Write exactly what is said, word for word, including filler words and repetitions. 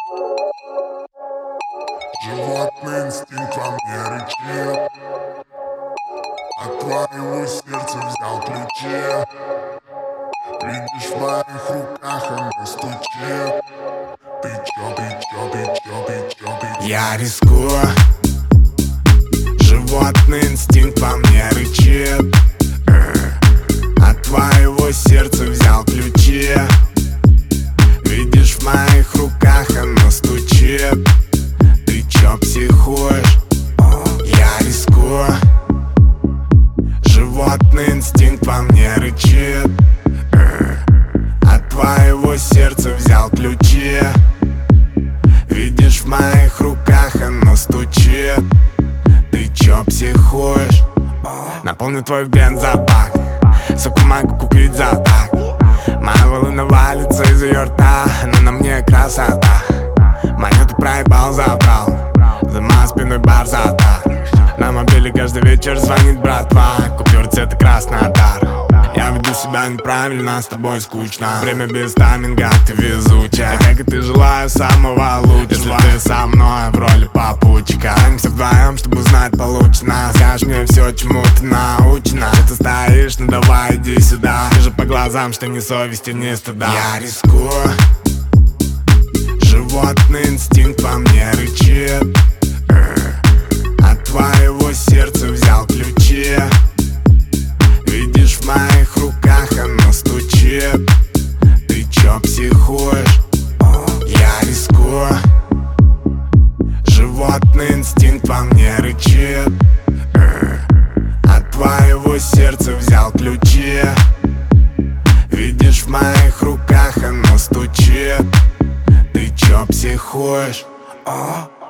Животный инстинкт во мне рычит, от твоего сердца взял ключи. Видишь, в моих руках оно стучит. Ты чё, ты чё, ты чё, ты чё, ты чё? Я рискую, животный инстинкт во мне рычит, от твоего сердца взял ключи. Видишь, в моих руках оно стучит. Ты чё психуешь? Я рискую, животный инстинкт во мне рычит, от твоего сердца взял ключи. Видишь, в моих руках оно стучит. Ты чё психуешь? Наполню твой бензобак, сука, могу купить за так. Моя волна валится из ее рта, но на мне красота. Монету проебал, забрал, за моей спиной бар зада. На мобиле каждый вечер звонит братва, купюр цвета Краснодар. Я веду себя неправильно, с тобой скучно. Время без тайминга, ты везучая. Как и ты, желаю самого лучшего. Если ты со мной в роли попутчика, останемся вдвоем, чтобы узнать получше нас. Скажешь мне все, чему ты научена. Ты стоишь, ну давай иди сюда. Вижу по глазам, что ни совести, ни стыда. Я рискую, животный инстинкт во мне рычит, от твоего сердца взял ключи. Видишь, в моих руках оно стучит. Ты чё психуешь? Я рискую, животный инстинкт во мне рычит, от твоего сердца взял ключи. Видишь, в моих руках оно стучит. Ты чё психуешь?